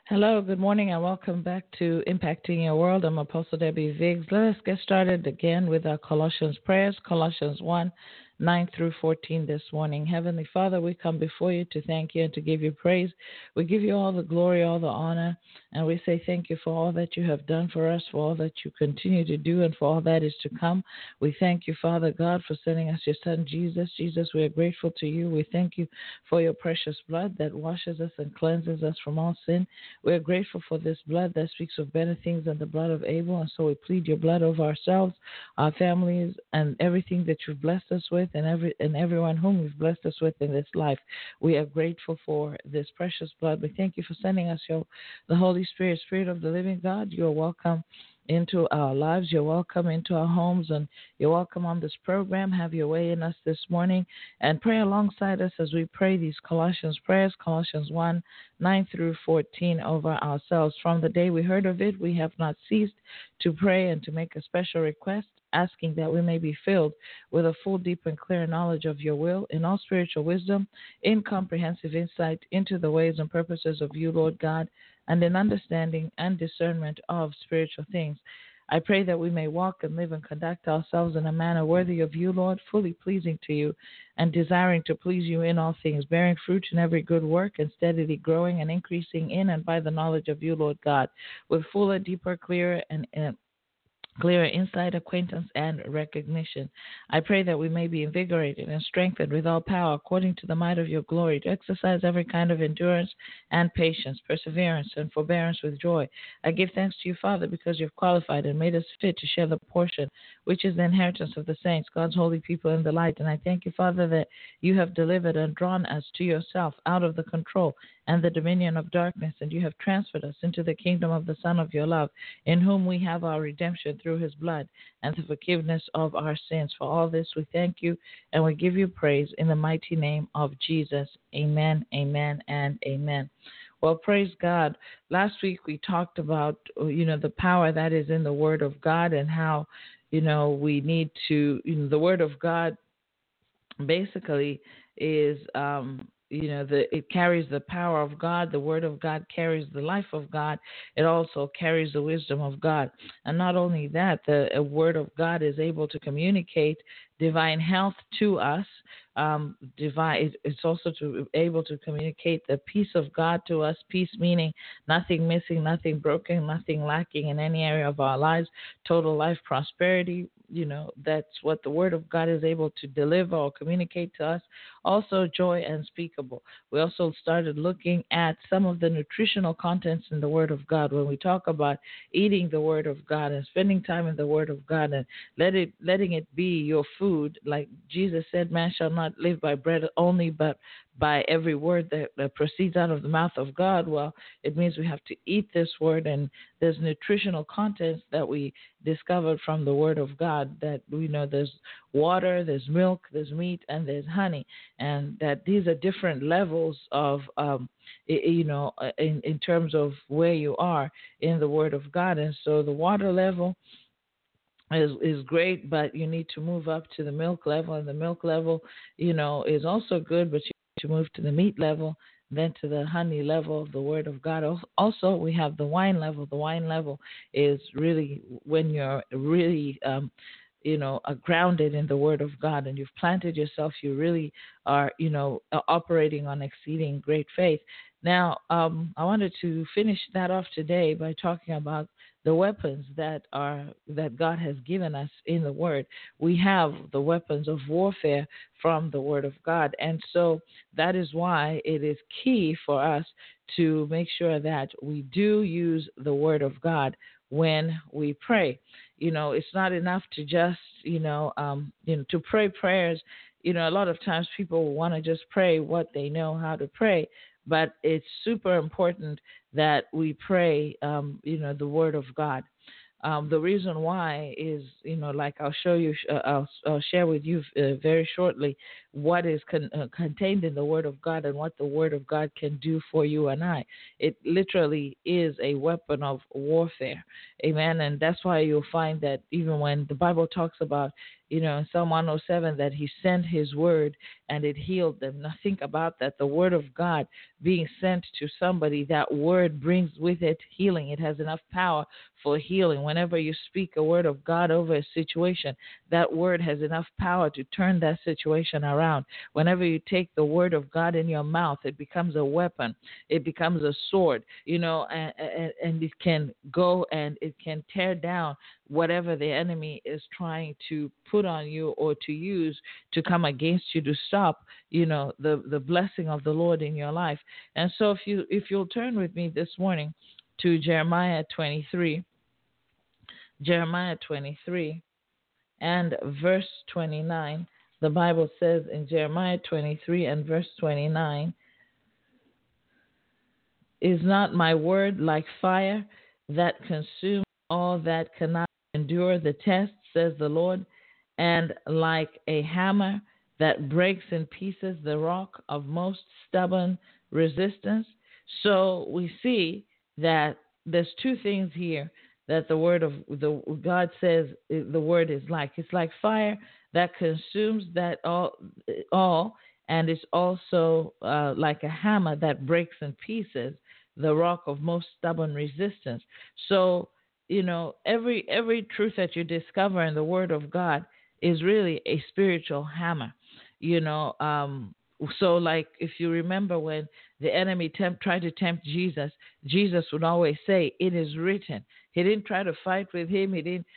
Hello, good morning, and welcome back to Impacting Your World. I'm Apostle Debbie Viggs. Let us get started again with our Colossians prayers, Colossians 1 9 through 14 this morning. Heavenly Father, we come before you to thank you and to give you praise. We give you all the glory, all the honor, and we say thank you for all that you have done for us, for all that you continue to do, and for all that is to come. We thank you, Father God, for sending us your Son, Jesus. Jesus, we are grateful to you. We thank you for your precious blood that washes us and cleanses us from all sin. We are grateful for this blood that speaks of better things than the blood of Abel, and so we plead your blood over ourselves, our families, and everything that you've blessed us with, and everyone whom you've blessed us with in this life. We are grateful for this precious blood. We thank you for sending us the Holy Spirit, Spirit of the living God. You are welcome into our lives. You're welcome into our homes, and you're welcome on this program. Have your way in us this morning, and pray alongside us as we pray these Colossians prayers, Colossians 1 9 through 14, over ourselves. From the day we heard of it, we have not ceased to pray and to make a special request, asking that we may be filled with a full, deep, and clear knowledge of your will in all spiritual wisdom, in comprehensive insight into the ways and purposes of you, Lord God, and in understanding and discernment of spiritual things. I pray that we may walk and live and conduct ourselves in a manner worthy of you, Lord, fully pleasing to you and desiring to please you in all things, bearing fruit in every good work and steadily growing and increasing in and by the knowledge of you, Lord God, with fuller, deeper, clearer insight, acquaintance, and recognition. I pray that we may be invigorated and strengthened with all power according to the might of your glory, to exercise every kind of endurance and patience, perseverance, and forbearance with joy. I give thanks to you, Father, because you have qualified and made us fit to share the portion, which is the inheritance of the saints, God's holy people in the light. And I thank you, Father, that you have delivered and drawn us to yourself out of the control and the dominion of darkness, and you have transferred us into the kingdom of the Son of your love, in whom we have our redemption through his blood and the forgiveness of our sins. For all this we thank you and we give you praise in the mighty name of Jesus. Amen, amen, and amen. Well, praise God. Last week we talked about, the power that is in the Word of God, and how, we need to, the Word of God basically is, it carries the power of God. The Word of God carries the life of God. It also carries the wisdom of God. And not only that, the Word of God is able to communicate divine health to us. It's also able to communicate the peace of God to us. Peace meaning nothing missing, nothing broken, nothing lacking in any area of our lives. Total life prosperity. That's what the Word of God is able to deliver or communicate to us. Also, joy unspeakable. We also started looking at some of the nutritional contents in the Word of God. When we talk about eating the Word of God and spending time in the Word of God and letting it be your food, like Jesus said, man shall not live by bread only, but by every word that proceeds out of the mouth of God. Well, it means we have to eat this word, and there's nutritional contents that we discovered from the Word of God, that we know there's water, there's milk, there's meat, and there's honey, and that these are different levels of, in terms of where you are in the Word of God. And so the water level is great, but you need to move up to the milk level, and the milk level, is also good, but you need to move to the meat level, then to the honey level of the Word of God. Also, we have the wine level. The wine level is really when you're really, are grounded in the Word of God and you've planted yourself. You really are, operating on exceeding great faith. Now, I wanted to finish that off today by talking about the weapons that God has given us in the Word. We have the weapons of warfare from the Word of God, and so that is why it is key for us to make sure that we do use the Word of God when we pray. It's not enough to just to pray prayers. A lot of times people want to just pray what they know how to pray, but it's super important that we pray, the Word of God. The reason why is, like I'll show you, I'll share with you very shortly what is contained in the Word of God and what the Word of God can do for you and I. It literally is a weapon of warfare. Amen. And that's why you'll find that even when the Bible talks about, in Psalm 107 that he sent his word and it healed them. Now think about that. The word of God being sent to somebody, that word brings with it healing. It has enough power for healing. Whenever you speak a word of God over a situation, that word has enough power to turn that situation around. Whenever you take the word of God in your mouth, it becomes a weapon. It becomes a sword, and it can go and it can tear down whatever the enemy is trying to put on you or to use to come against you to stop, the blessing of the Lord in your life. And so if you'll turn with me this morning to Jeremiah 23 and verse 29, the Bible says in Jeremiah 23 and verse 29, "Is not my word like fire that consumes all that cannot endure the test, says the Lord, and like a hammer that breaks in pieces the rock of most stubborn resistance?" So we see that there's two things here that the word of God says the word is like. It's like fire that consumes that all, and it's also like a hammer that breaks in pieces the rock of most stubborn resistance. So, every truth that you discover in the Word of God is really a spiritual hammer. So like if you remember when the enemy tried to tempt Jesus, Jesus would always say, "It is written." He didn't try to fight with him. He didn't,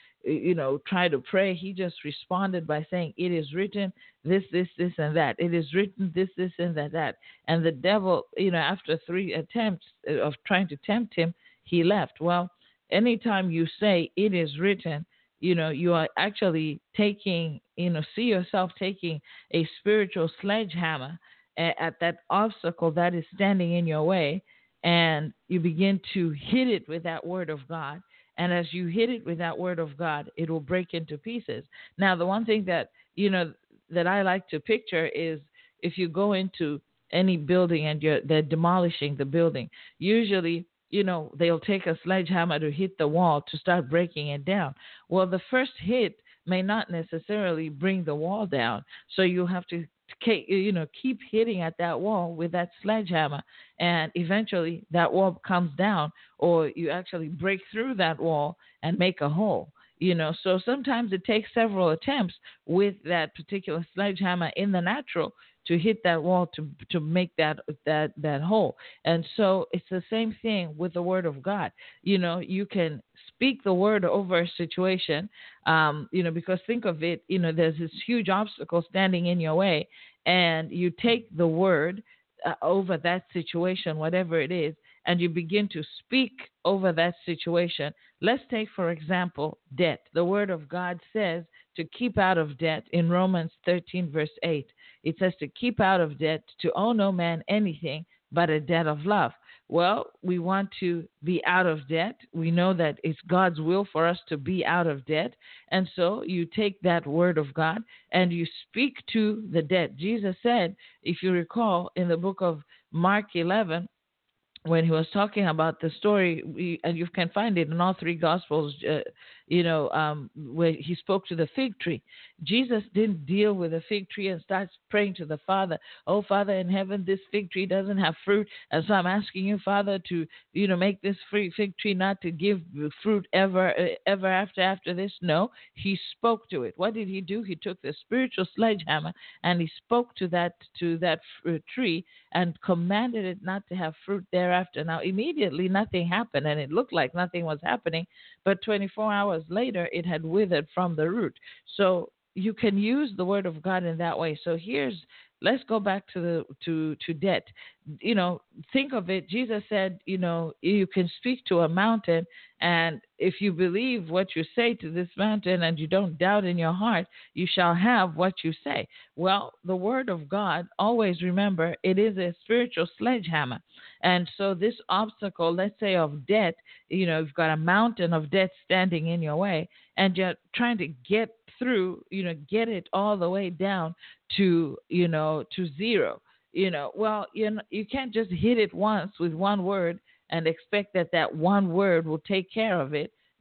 try to pray. He just responded by saying, "It is written, this, and that. It is written, this, and that." And the devil, after 3 attempts of trying to tempt him, he left. Well, anytime you say "it is written," you are actually taking, see yourself taking a spiritual sledgehammer at that obstacle that is standing in your way, and you begin to hit it with that word of God. And as you hit it with that word of God, it will break into pieces. Now, the one thing that, that I like to picture is if you go into any building and they're demolishing the building, usually, they'll take a sledgehammer to hit the wall to start breaking it down. Well, the first hit may not necessarily bring the wall down. So you have to, keep hitting at that wall with that sledgehammer, and eventually that wall comes down, or you actually break through that wall and make a hole. So sometimes it takes several attempts with that particular sledgehammer in the natural to hit that wall to make that hole. And so it's the same thing with the word of God. You can speak the word over a situation, because think of it, there's this huge obstacle standing in your way, and you take the word over that situation, whatever it is, and you begin to speak over that situation. Let's take, for example, debt. The word of God says to keep out of debt in Romans 13, verse 8. It says to keep out of debt, to owe no man anything but a debt of love. Well, we want to be out of debt. We know that it's God's will for us to be out of debt. And so you take that word of God and you speak to the debt. Jesus said, if you recall, in the book of Mark 11, when he was talking about the story, and you can find it in all three Gospels, where he spoke to the fig tree. Jesus didn't deal with the fig tree and start praying to the Father, "Oh, Father in heaven, this fig tree doesn't have fruit, and so I'm asking you, Father, to, make this fig tree not to give fruit ever after this." No, he spoke to it. What did he do? He took the spiritual sledgehammer and he spoke to that tree and commanded it not to have fruit thereafter. Now, immediately nothing happened, and it looked like nothing was happening, but 24 hours later, it had withered from the root. So you can use the word of God in that way. So let's go back to debt. Think of it. Jesus said, you can speak to a mountain, and if you believe what you say to this mountain and you don't doubt in your heart, you shall have what you say. Well, the word of God, always remember, it is a spiritual sledgehammer. And so this obstacle, let's say of debt, you've got a mountain of debt standing in your way, and you're trying to get through, get it all the way down to zero. Well, you can't just hit it once with one word and expect that one word will take care of it.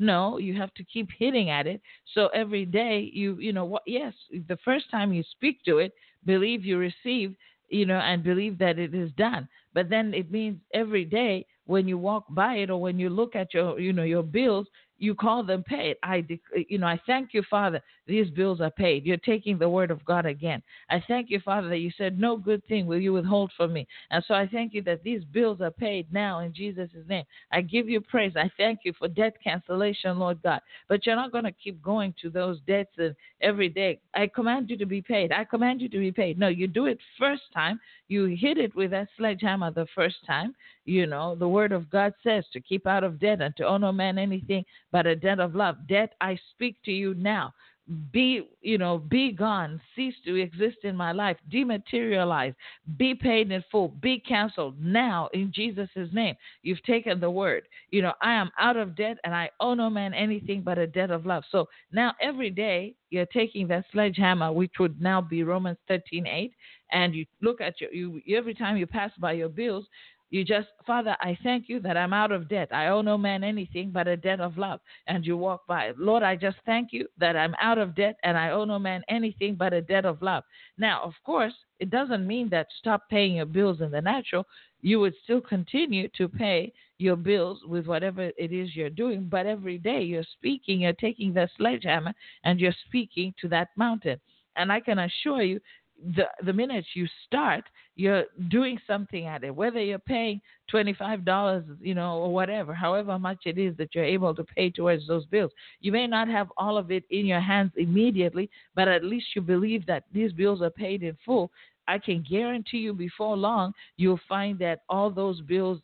No, you have to keep hitting at it. So every day you know what? Yes, the first time you speak to it, believe you receive, and believe that it is done. But then it means every day when you walk by it or when you look at your bills, you call them paid. I thank you, Father, these bills are paid. You're taking the word of God again. I thank you, Father, that you said no good thing will you withhold from me. And so I thank you that these bills are paid now in Jesus' name. I give you praise. I thank you for debt cancellation, Lord God. But you're not going to keep going to those debts and every day. I command you to be paid. I command you to be paid. No, you do it first time. You hit it with that sledgehammer the first time. The word of God says to keep out of debt and to owe no man anything but a debt of love. Debt, I speak to you now. Be gone, cease to exist in my life, dematerialize, be paid in full, be canceled now in Jesus' name. You've taken the word. I am out of debt and I owe no man anything but a debt of love. So now every day you're taking that sledgehammer, which would now be Romans 13:8, and you look at you every time you pass by your bills. You just, Father, I thank you that I'm out of debt. I owe no man anything but a debt of love. And you walk by. Lord, I just thank you that I'm out of debt and I owe no man anything but a debt of love. Now, of course, it doesn't mean that stop paying your bills in the natural. You would still continue to pay your bills with whatever it is you're doing. But every day you're speaking, you're taking the sledgehammer and you're speaking to that mountain. And I can assure you, the minute you start, you're doing something at it, whether you're paying $25, or whatever, however much it is that you're able to pay towards those bills. You may not have all of it in your hands immediately, but at least you believe that these bills are paid in full. I can guarantee you before long, you'll find that all those bills,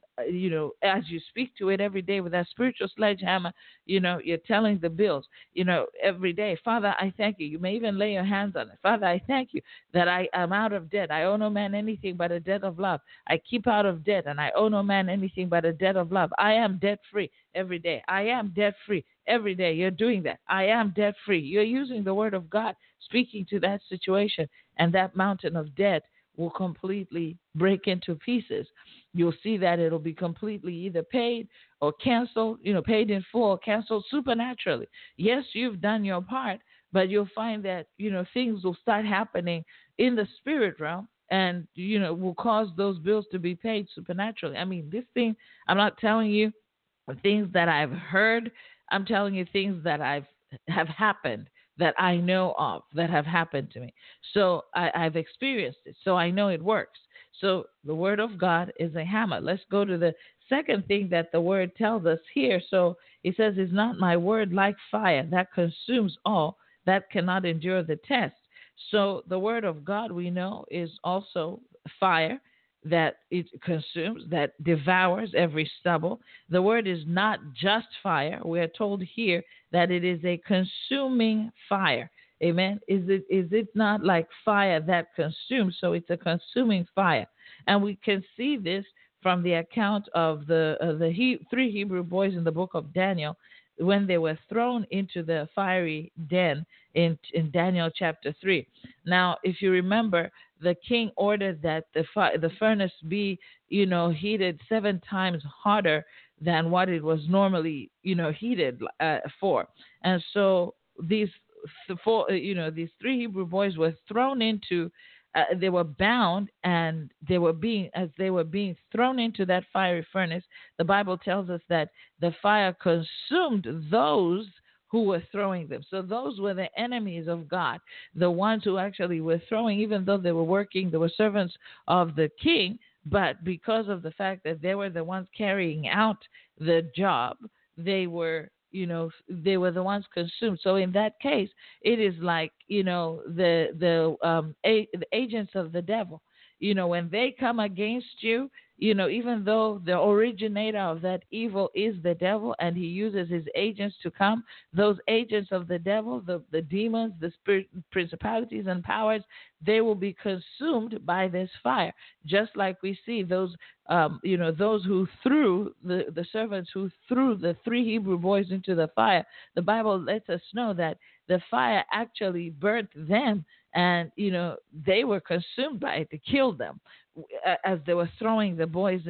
as you speak to it every day with that spiritual sledgehammer, you're telling the bills, every day, Father, I thank you. You may even lay your hands on it. Father, I thank you that I am out of debt. I owe no man anything but a debt of love. I keep out of debt and I owe no man anything but a debt of love. I am debt free every day. I am debt free every day. You're doing that. I am debt free. You're using the word of God, speaking to that situation, and that mountain of debt will completely break into pieces. You'll see that it'll be completely either paid or canceled, paid in full or canceled supernaturally. Yes, you've done your part, but you'll find that, things will start happening in the spirit realm and, will cause those bills to be paid supernaturally. I mean, this thing, I'm not telling you things that I've heard. I'm telling you things that have happened, that I know of, that have happened to me. So I've experienced it. So I know it works. So the word of God is a hammer. Let's go to the second thing that the word tells us here. So it says, is not my word like fire that consumes all that cannot endure the test? So the word of God, we know, is also fire that it consumes, that devours every stubble. The word is not just fire. We are told here that it is a consuming fire. Amen. Is it not like fire that consumes? So it's a consuming fire. And we can see this from the account of the three Hebrew boys in the book of Daniel when they were thrown into the fiery den in Daniel chapter 3. Now, if you remember, the king ordered that the furnace be, heated 7 times hotter than what it was normally, heated for. And so these these 3 Hebrew boys were thrown into, they were bound, and as they were being thrown into that fiery furnace, the Bible tells us that the fire consumed those who were throwing them. So those were the enemies of God, the ones who actually were throwing, even though they were servants of the king, but because of the fact that they were the ones carrying out the job, they were the ones consumed. So in that case, it is like, the agents of the devil. When they come against you, even though the originator of that evil is the devil and he uses his agents to come, those agents of the devil, the demons, the principalities and powers, they will be consumed by this fire. Just like we see those, those who threw, the servants who threw the 3 Hebrew boys into the fire, the Bible lets us know that the fire actually burnt them And, they were consumed by it. It killed them as they were throwing the boys,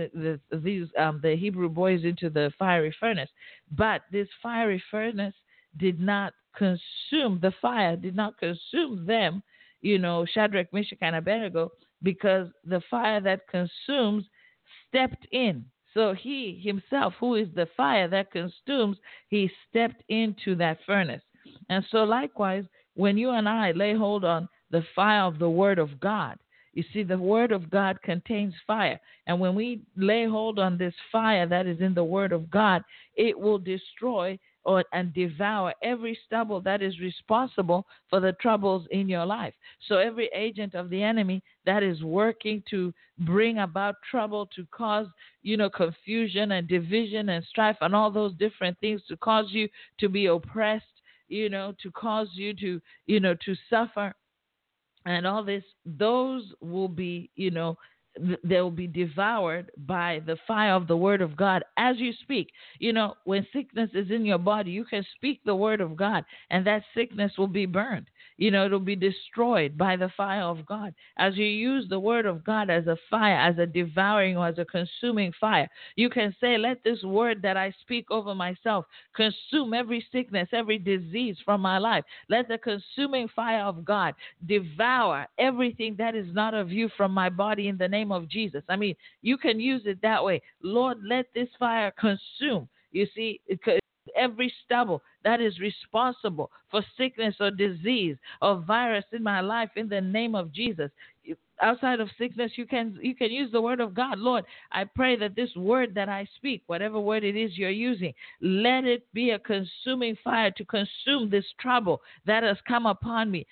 the Hebrew boys into the fiery furnace. But this fiery furnace did not consume, the fire did not consume them, Shadrach, Meshach, and Abednego, because the fire that consumes stepped in. So he himself, who is the fire that consumes, he stepped into that furnace. And so likewise, when you and I lay hold on the fire of the Word of God, you see, the Word of God contains fire. And when we lay hold on this fire that is in the Word of God, it will destroy and devour every stubble that is responsible for the troubles in your life. So every agent of the enemy that is working to bring about trouble, to cause, confusion and division and strife and all those different things, to cause you to be oppressed, to cause you to, to suffer and all this, those will be, they'll be devoured by the fire of the Word of God as you speak. When sickness is in your body, you can speak the Word of God, and that sickness will be burned. It'll be destroyed by the fire of God. As you use the Word of God as a fire, as a devouring or as a consuming fire, you can say, let this word that I speak over myself consume every sickness, every disease from my life. Let the consuming fire of God devour everything that is not of you from my body in the name of Jesus. I mean, you can use it that way. Lord, let this fire consume. You see, every stubble that is responsible for sickness or disease or virus in my life in the name of Jesus. Outside of sickness, you can use the Word of God. Lord, I pray that this word that I speak, whatever word it is you're using, let it be a consuming fire to consume this trouble that has come upon me.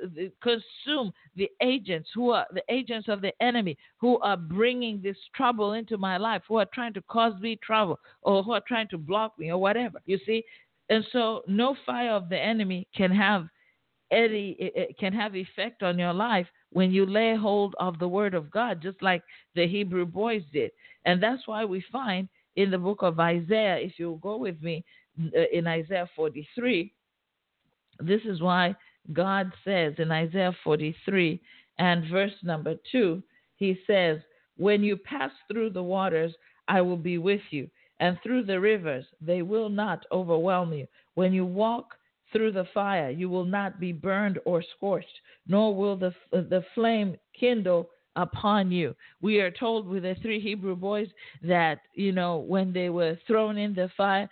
Consume the agents of the enemy who are bringing this trouble into my life, who are trying to cause me trouble or who are trying to block me or whatever. You see, and so no fire of the enemy can have effect on your life when you lay hold of the Word of God, just like the Hebrew boys did. And that's why we find in the book of Isaiah, if you'll go with me, in Isaiah 43, this is why God says in Isaiah 43 and verse number 2, he says, when you pass through the waters, I will be with you, and through the rivers, they will not overwhelm you. When you walk through the fire, you will not be burned or scorched, nor will the flame kindle upon you. We are told with the three Hebrew boys that, when they were thrown in the fire,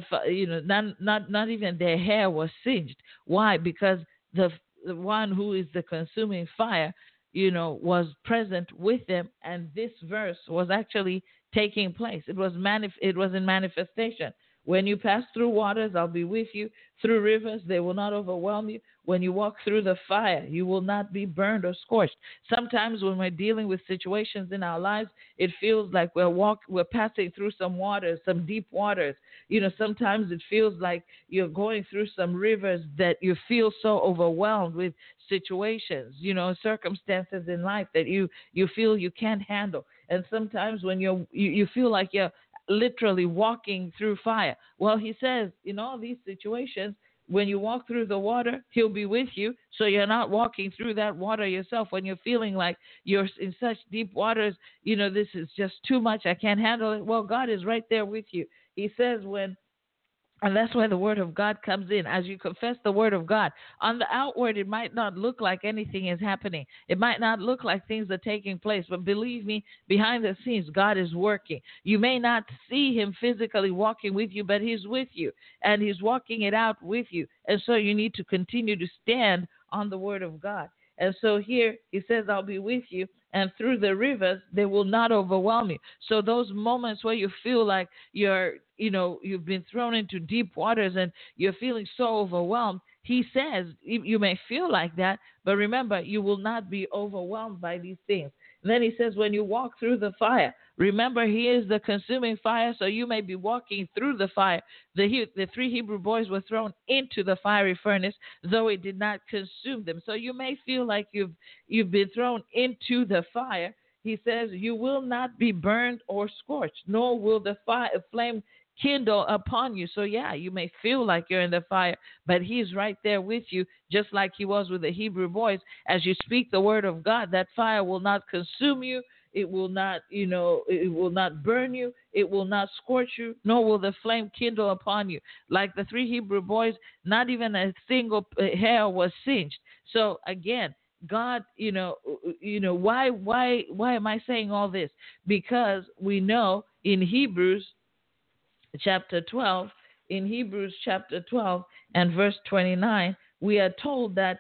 not even their hair was singed. Why? Because the one who is the consuming fire, was present with them, and this verse was actually taking place. It was in manifestation. When you pass through waters, I'll be with you. Through rivers, they will not overwhelm you. When you walk through the fire, you will not be burned or scorched. Sometimes when we're dealing with situations in our lives, it feels like we're passing through some waters, some deep waters. Sometimes it feels like you're going through some rivers that you feel so overwhelmed with situations, circumstances in life that you feel you can't handle. And sometimes when you feel like you're literally walking through fire. Well, he says in all these situations, when you walk through the water, he'll be with you. So you're not walking through that water yourself. When you're feeling like you're in such deep waters, this is just too much, I can't handle it. Well, God is right there with you. He says and that's where the Word of God comes in. As you confess the Word of God, on the outward, it might not look like anything is happening. It might not look like things are taking place. But believe me, behind the scenes, God is working. You may not see Him physically walking with you, but He's with you. And He's walking it out with you. And so you need to continue to stand on the Word of God. And so here He says, I'll be with you. And through the rivers, they will not overwhelm you. So those moments where you feel like you've been thrown into deep waters and you're feeling so overwhelmed, he says you may feel like that, but remember, you will not be overwhelmed by these things. And then he says, when you walk through the fire, remember, he is the consuming fire, so you may be walking through the fire. The three Hebrew boys were thrown into the fiery furnace, though it did not consume them. So you may feel like you've been thrown into the fire. He says, you will not be burned or scorched, nor will the flame kindle upon you. So yeah, you may feel like you're in the fire, but he's right there with you, just like he was with the Hebrew boys. As you speak the word of God, that fire will not consume you. It will not, it will not burn you. It will not scorch you, nor will the flame kindle upon you. Like the three Hebrew boys, not even a single hair was singed. So again, God, why am I saying all this? Because we know in chapter 12, Hebrews chapter 12 and verse 29, we are told that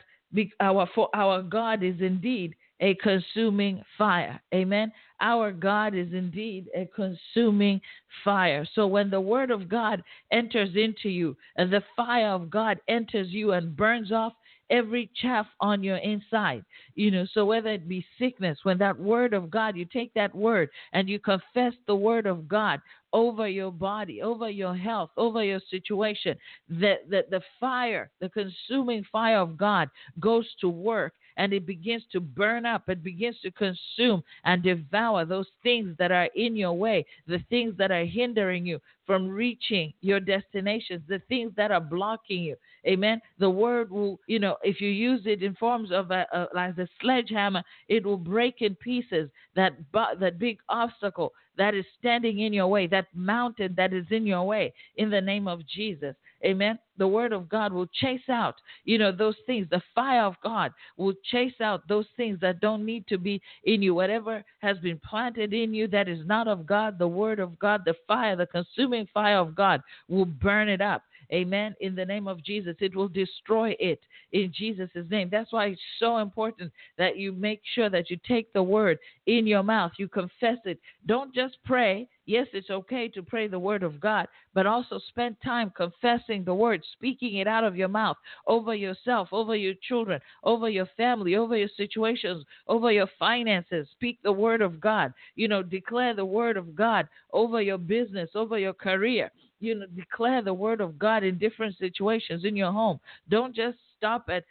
for our God is indeed a consuming fire. Amen. Our God is indeed a consuming fire. So when the word of God enters into you and the fire of God enters you and burns off every chaff on your inside, so whether it be sickness, when that word of God, you take that word and you confess the word of God over your body, over your health, over your situation, that the fire, the consuming fire of God goes to work, and it begins to burn up. It begins to consume and devour those things that are in your way, the things that are hindering you from reaching your destinations, the things that are blocking you. Amen. The word will, if you use it in forms of like a sledgehammer, it will break in pieces that big obstacle that is standing in your way, that mountain that is in your way, in the name of Jesus. Amen. The word of God will chase out, those things. The fire of God will chase out those things that don't need to be in you. Whatever has been planted in you that is not of God, the word of God, the fire, the consuming fire of God will burn it up. Amen. In the name of Jesus, it will destroy it in Jesus' name. That's why it's so important that you make sure that you take the word in your mouth. You confess it. Don't just pray. Yes, it's okay to pray the word of God, but also spend time confessing the word, speaking it out of your mouth over yourself, over your children, over your family, over your situations, over your finances. Speak the word of God. Declare the word of God over your business, over your career. Declare the word of God in different situations in your home. Don't just stop at,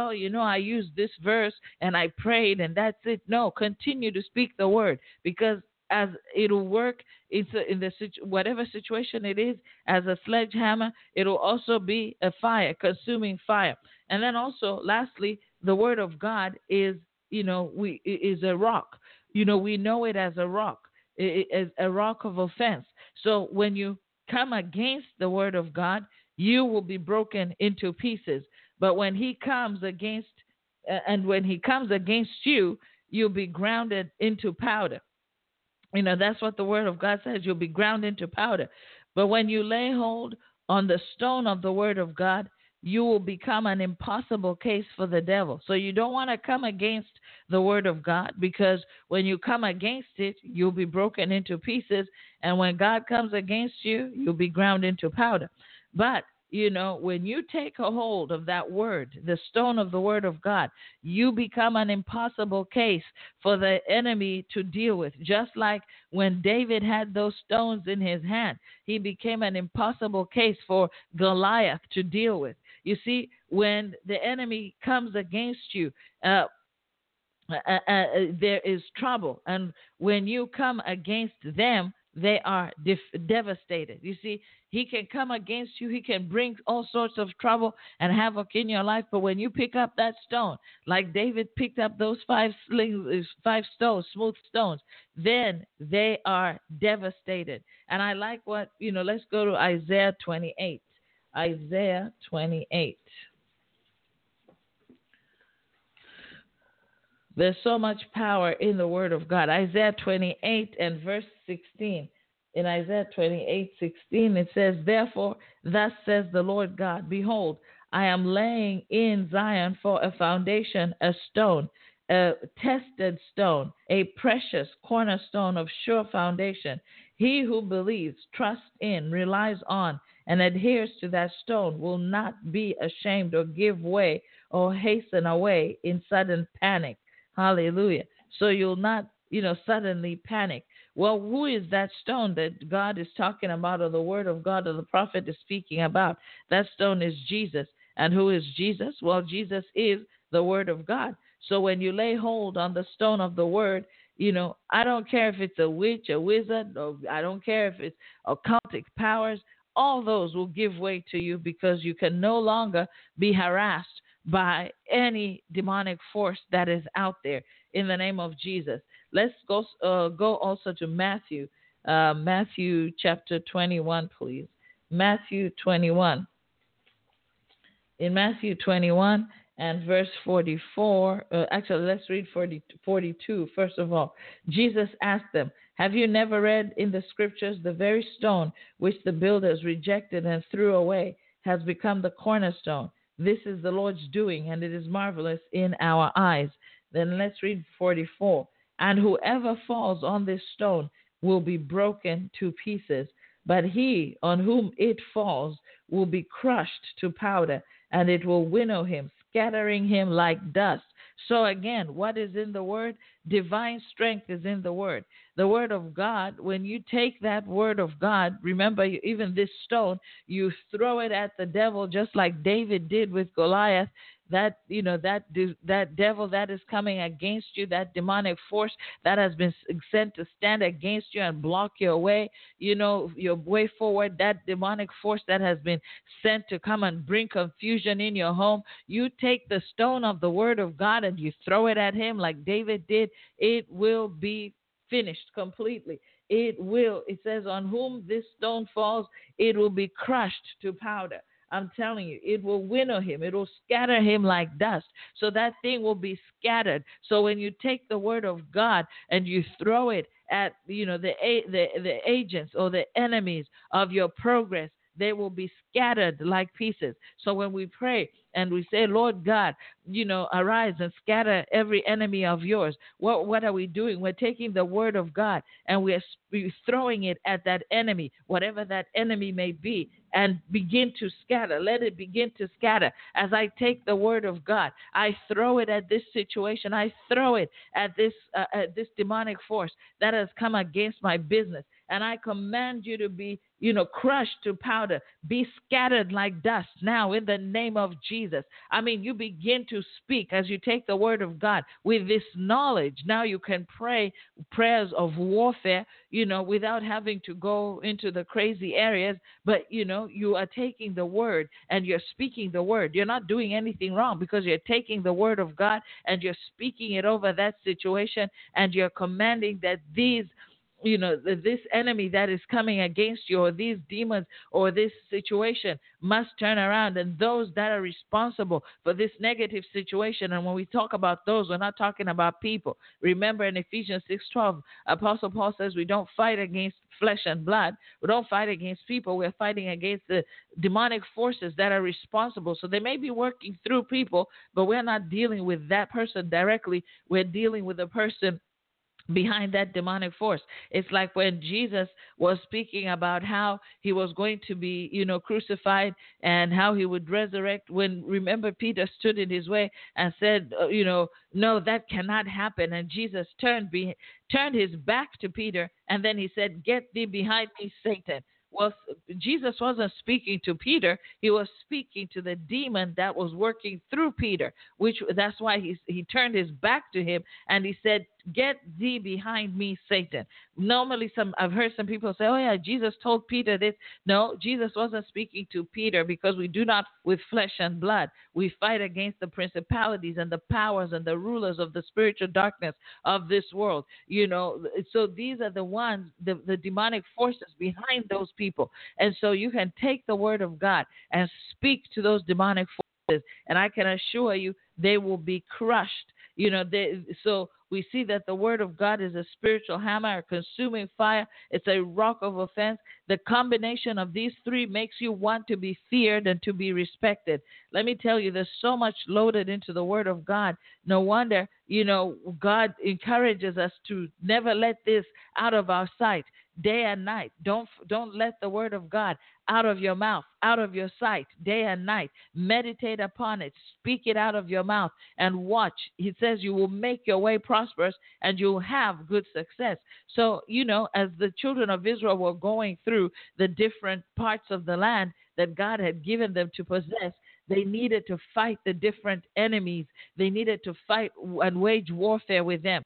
I used this verse and I prayed and that's it. No, continue to speak the word, because as it'll work in whatever situation it is, as a sledgehammer, it'll also be a fire, consuming fire. And then also, lastly, the word of God is, is a rock. We know it as a rock, as a rock of offense. So when you come against the word of God, you will be broken into pieces. But when he comes against you, you'll be grounded into powder. That's what the word of God says. You'll be ground into powder. But when you lay hold on the stone of the word of God, you will become an impossible case for the devil. So you don't want to come against the word of God, because when you come against it, you'll be broken into pieces. And when God comes against you, you'll be ground into powder. But when you take a hold of that word, the stone of the word of God, you become an impossible case for the enemy to deal with. Just like when David had those stones in his hand, he became an impossible case for Goliath to deal with. You see, when the enemy comes against you, there is trouble. And when you come against them, they are devastated. You see, he can come against you. He can bring all sorts of trouble and havoc in your life. But when you pick up that stone, like David picked up those five stones, smooth stones, then they are devastated. And I like what, let's go to Isaiah 28. Isaiah 28. There's so much power in the word of God. Isaiah 28 and verse 16. In Isaiah 28:16, it says, "Therefore, thus says the Lord God, behold, I am laying in Zion for a foundation, a stone, a tested stone, a precious cornerstone of sure foundation. He who believes, trusts in, relies on, and adheres to that stone will not be ashamed or give way or hasten away in sudden panic." Hallelujah. So you'll not, suddenly panic. Well, who is that stone that God is talking about, or the word of God or the prophet is speaking about? That stone is Jesus. And who is Jesus? Well, Jesus is the word of God. So when you lay hold on the stone of the word, I don't care if it's a witch, a wizard, or I don't care if it's occultic powers. All those will give way to you because you can no longer be harassed by any demonic force that is out there in the name of Jesus. Let's go also to Matthew, Matthew chapter 21, please. Matthew 21. In Matthew 21 and verse 44, actually, let's read 42 first of all. Jesus asked them, have you never read in the scriptures, the very stone which the builders rejected and threw away has become the cornerstone? This is the Lord's doing, and it is marvelous in our eyes. Then let's read 44. And whoever falls on this stone will be broken to pieces, but he on whom it falls will be crushed to powder, and it will winnow him, scattering him like dust. So again, what is in the word? Divine strength is in the word. The word of God, when you take that word of God, remember, even this stone, you throw it at the devil just like David did with Goliath. That that devil that is coming against you, that demonic force that has been sent to stand against you and block your way, your way forward, that demonic force that has been sent to come and bring confusion in your home, you take the stone of the word of God and you throw it at him like David did. It will be finished completely. It says, on whom this stone falls, it will be crushed to powder. I'm telling you, it will winnow him. It will scatter him like dust. So that thing will be scattered. So when you take the word of God and you throw it at, the agents or the enemies of your progress, they will be scattered like pieces. So when we pray and we say, Lord God, arise and scatter every enemy of yours, what are we doing? We're taking the word of God and we're throwing it at that enemy, whatever that enemy may be, and begin to scatter. Let it begin to scatter. As I take the word of God, I throw it at this situation. I throw it at this demonic force that has come against my business. And I command you to be, crushed to powder, be scattered like dust now in the name of Jesus. I mean, you begin to speak as you take the word of God with this knowledge. Now you can pray prayers of warfare, without having to go into the crazy areas. But, you are taking the word and you're speaking the word. You're not doing anything wrong because you're taking the word of God and you're speaking it over that situation, and you're commanding that this enemy that is coming against you, or these demons or this situation, must turn around. And those that are responsible for this negative situation, and when we talk about those, we're not talking about people. Remember in Ephesians 6:12, Apostle Paul says we don't fight against flesh and blood. We don't fight against people. We're fighting against the demonic forces that are responsible. So they may be working through people, but we're not dealing with that person directly. We're dealing with the person behind that demonic force. It's like when Jesus was speaking about how he was going to be, crucified and how he would resurrect. Remember, Peter stood in his way and said, no, that cannot happen. And Jesus turned his back to Peter, and then he said, get thee behind me, Satan. Well, Jesus wasn't speaking to Peter. He was speaking to the demon that was working through Peter, that's why he turned his back to him and he said, get thee behind me, Satan. Normally, I've heard some people say, oh yeah, Jesus told Peter this. No, Jesus wasn't speaking to Peter, because we do not with flesh and blood. We fight against the principalities and the powers and the rulers of the spiritual darkness of this world. So these are the ones, the demonic forces behind those people. And so you can take the word of God and speak to those demonic forces, and I can assure you they will be crushed. So we see that the word of God is a spiritual hammer, a consuming fire. It's a rock of offense. The combination of these three makes you want to be feared and to be respected. Let me tell you, there's so much loaded into the word of God. No wonder, God encourages us to never let this out of our sight. Day and night. Don't let the word of God out of your mouth, out of your sight, day and night. Meditate upon it. Speak it out of your mouth and watch. He says you will make your way prosperous and you'll have good success. So, as the children of Israel were going through the different parts of the land that God had given them to possess, they needed to fight the different enemies. They needed to fight and wage warfare with them.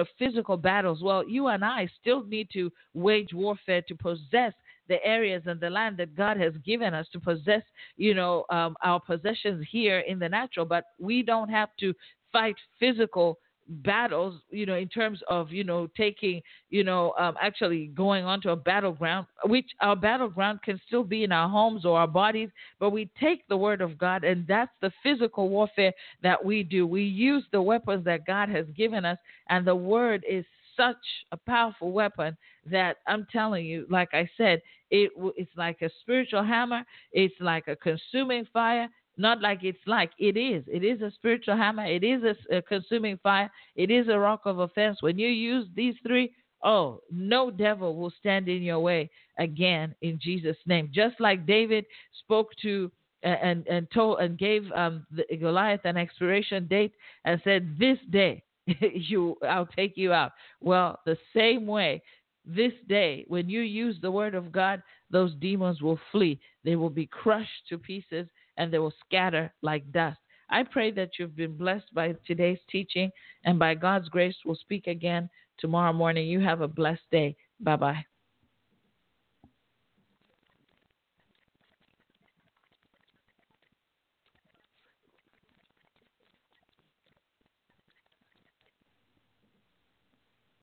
physical battles. Well, you and I still need to wage warfare to possess the areas and the land that God has given us to possess, our possessions here in the natural. But we don't have to fight physical battles, in terms of, taking, actually going onto a battleground, which our battleground can still be in our homes or our bodies, but we take the word of God, and that's the physical warfare that we do. We use the weapons that God has given us, and the word is such a powerful weapon that I'm telling you, like I said, it's like a spiritual hammer. It's like a consuming fire. Not like it's like it is. It is a spiritual hammer. It is a consuming fire. It is a rock of offense. When you use these three, oh, no devil will stand in your way again in Jesus' name. Just like David spoke to and told and gave the Goliath an expiration date and said, "This day I'll take you out." Well, the same way, this day, when you use the word of God, those demons will flee. They will be crushed to pieces and they will scatter like dust. I pray that you've been blessed by today's teaching, and by God's grace, we'll speak again tomorrow morning. You have a blessed day. Bye-bye.